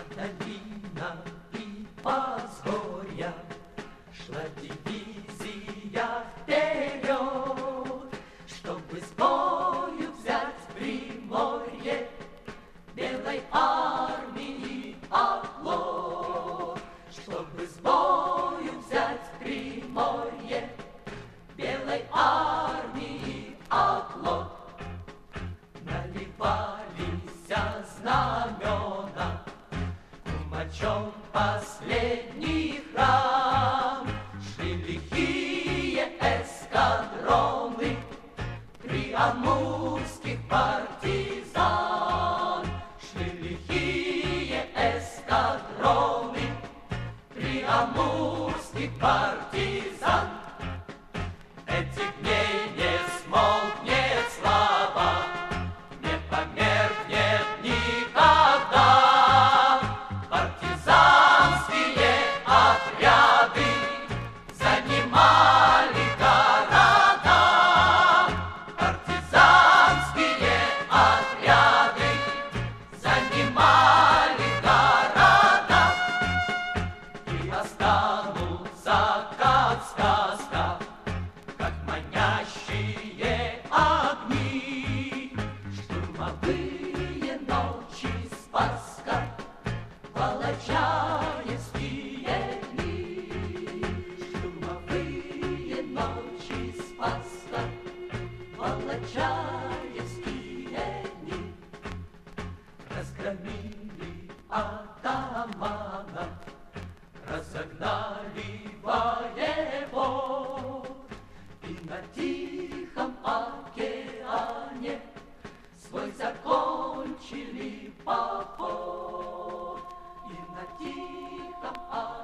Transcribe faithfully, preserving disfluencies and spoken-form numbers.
долина и возгорья шла дивизия вперед, чтобы с бою взять Приморье белой армии оплот, чтобы с бою взять Приморье белой армии оплот. Наливались знамена кумачом последний храм, шли лихие эскадроны приамурских партизан, шли лихие эскадроны приамурских партизан. Этих дней не смолкнет слава, не померкнет никогда. Партизанские отряды занимали города. Партизанские отряды занимали города. И останутся, как сказка, как манящие огни, штурмовые ночи Спасска, волочаевские дни. Штурмовые ночи Спасска, волочаевские дни. Разгромили атамана, разогнали воевод, и на Тихом океане свой закончили поход. И на Тихом океане